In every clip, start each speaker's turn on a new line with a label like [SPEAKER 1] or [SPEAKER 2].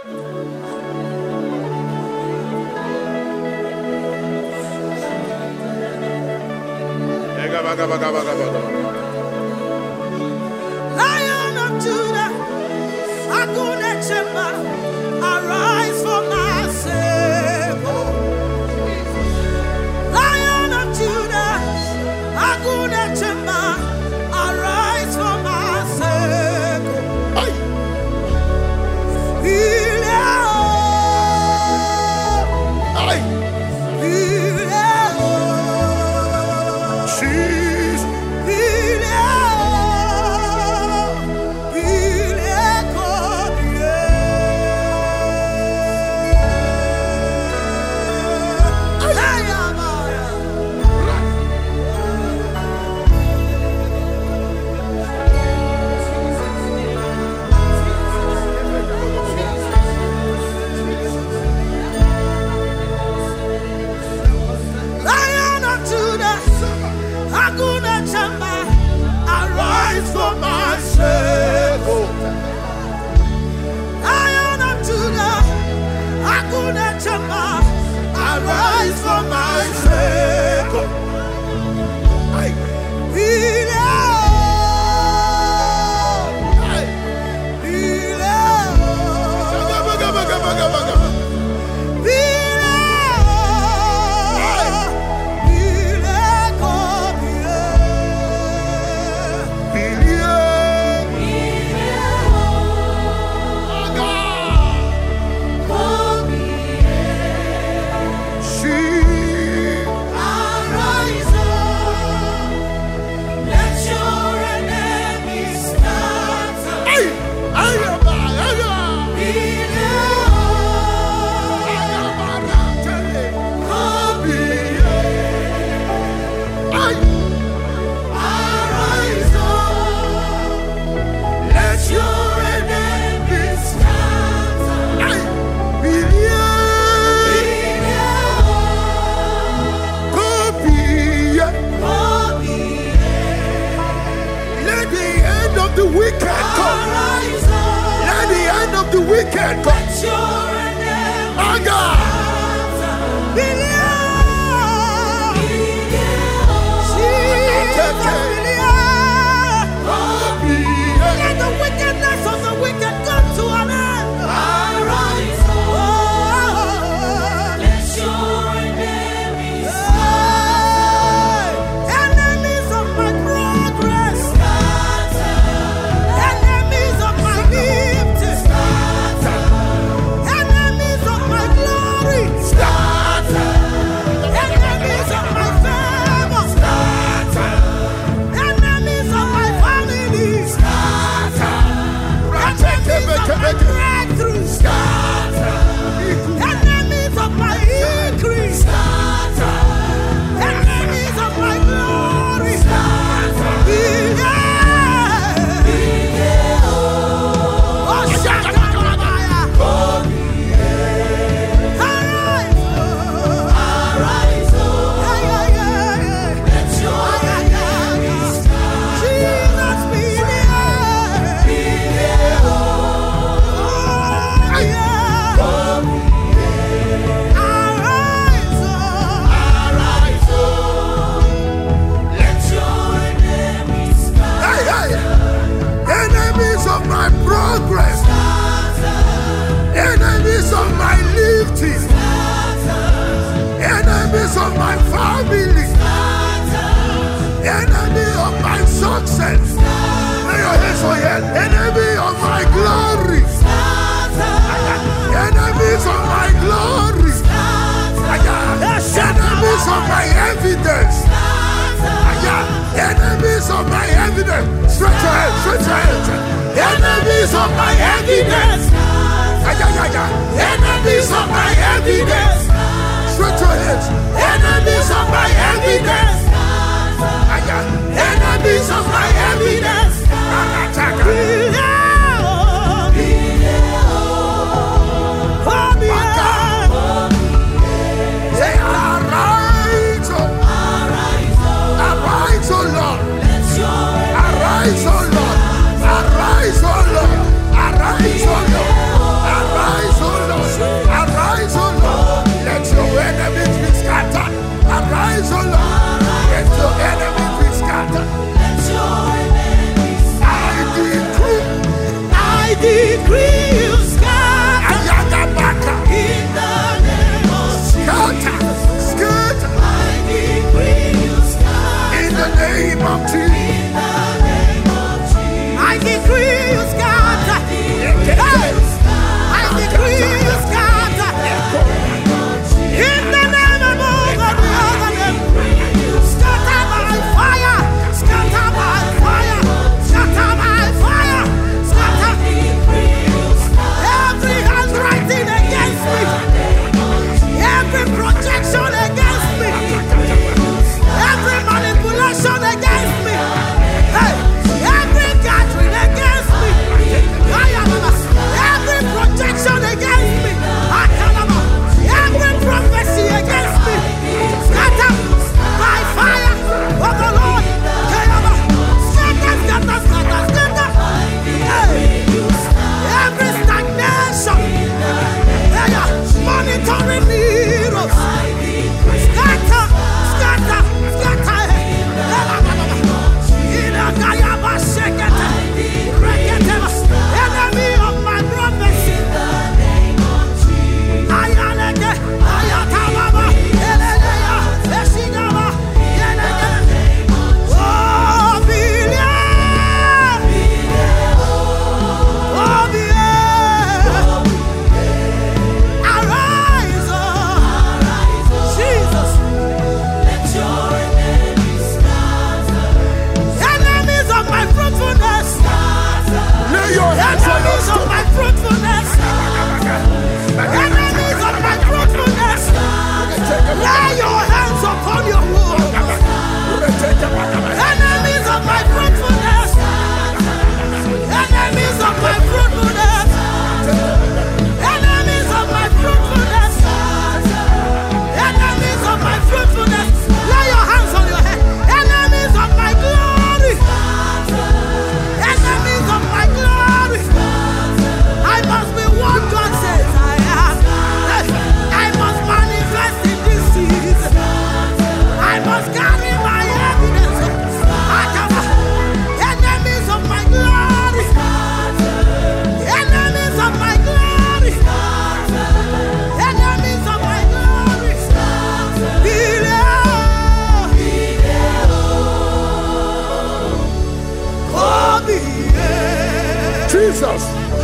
[SPEAKER 1] Lion of Judah, Agune Chema, arise for my sake. Lion of Judah, Agune Chema, arise for my sake. Arise for my sake. Wicked God. My God. Let the wickedness of the wicked come to an end. Arise, let your enemies enemies of my progress, enemies of my gift, enemies of my glory, enemies of my favor, enemies of my family, enemies of my breakthrough, enemies of my increase, enemies of my glory, enemies of my progress, enemies of my lifting, enemies of my family, enemy of my success, lay your hands on your head. Enemy of my glory, enemies of my glory, enemies of my evidence, enemies of my evidence. Stretch your hands, stretch your hands. Enemies of my evidence, enemies of my evidence. Stretch your hands. Enemies of my evidence, enemies of my evidence. Say, arise, arise, O Lord. Arise, O Lord. Arise, O Lord.
[SPEAKER 2] decree you scatter.
[SPEAKER 1] Ayagabaka.
[SPEAKER 2] In the name of
[SPEAKER 1] Scatter.
[SPEAKER 2] Jesus.
[SPEAKER 1] Scatter.
[SPEAKER 2] I decree you scatter.
[SPEAKER 1] In the name of Jesus.
[SPEAKER 2] In the name of Jesus. I decree you scatter. Hey! I decree you scatter. In the name of God, scatter by fire. Scatter by fire. Scatter by fire. Scatter. Every handwriting against me. Every projection against me. Every manipulation against me. Hey, every gathering against me. Every projection against me. Every prophecy against me. Scatter by fire of the Lord. Scatter, scatter, scatter, scatter. Hey, every stagnation. Monitoring needles. Scatter, scatter, scatter. Enemy of my prophecy. Ayaleke, ayatababa, eleya, esigaba, eleke. Oh, Bilia. Oh, Bilia. Arise, oh. Jesus. Let your enemies scatter. Enemies of my fruitfulness.
[SPEAKER 1] Lay your hands on
[SPEAKER 2] Enemies of my fruitfulness. Enemies of my fruitfulness. Lay your hands upon your womb. Enemies of my fruitfulness. Enemies of my fruitfulness. Enemies of my fruitfulness. Enemies of my fruitfulness. Lay your hands on your head. Enemies of my glory. Enemies of my glory. I must be what God says I am. I must manifest in this season. I must carry my evidence. Enemies of my glory. Enemies of my glory. Enemies of my glory.
[SPEAKER 1] Jesus.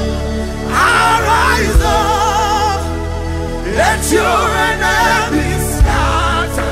[SPEAKER 2] Arise up. Let your enemies scatter.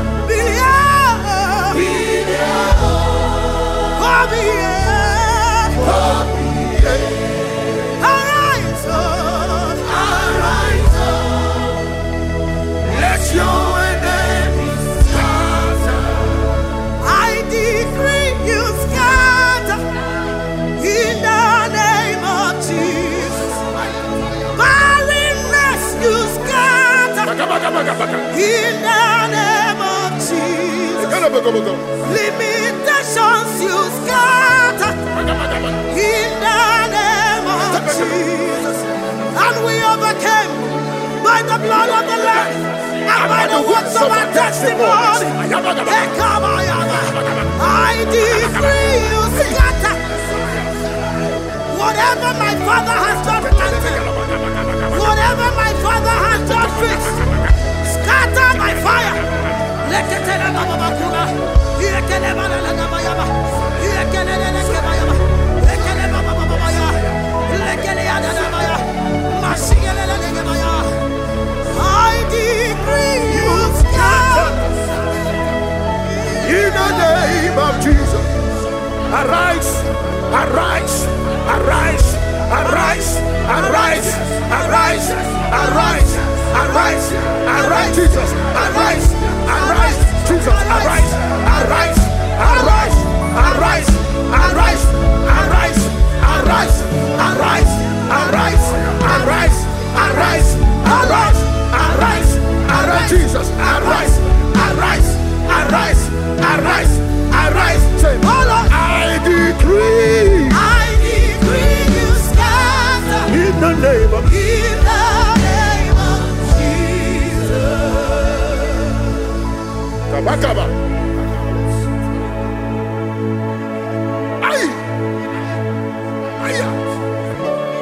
[SPEAKER 2] Arise up. Arise up. Let your enemies scatter. I decree you scatter. In the name of Jesus. Barrenness you scatter. In the name of Jesus. Limitations you scatter. In the name of Jesus. And we overcame by the blood of the Lamb and by the words of our testimony. I decree you scatter. Whatever my father has done planted, whatever my father has done fixed, scatter by fire. I decree you scatter.
[SPEAKER 1] In the name of Jesus. Arise, arise, arise, arise, arise, arise, arise, arise, arise, Jesus, arise, arise, Jesus, arise, arise, arise, arise, arise, arise, arise, arise, arise, arise, arise, arise, arise, arise, Jesus, arise, arise, arise, arise, arise. Say, I decree
[SPEAKER 2] you scatter.
[SPEAKER 1] In the name of
[SPEAKER 2] Jesus.
[SPEAKER 1] Kabakaba. Ay. Aya.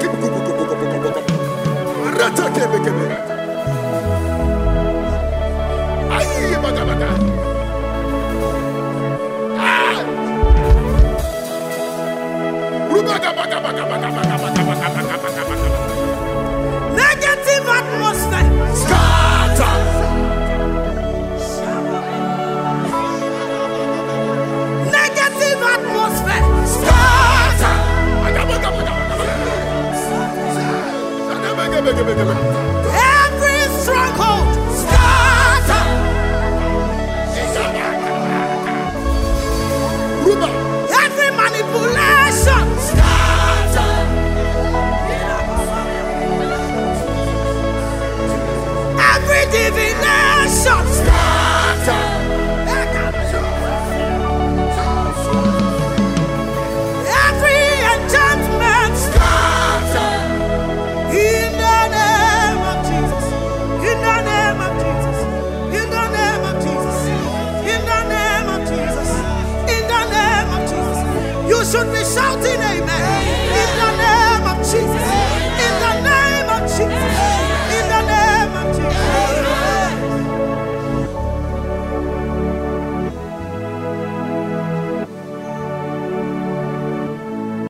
[SPEAKER 2] Negative atmosphere.
[SPEAKER 1] Scatter.
[SPEAKER 2] Negative atmosphere.
[SPEAKER 1] Scatter.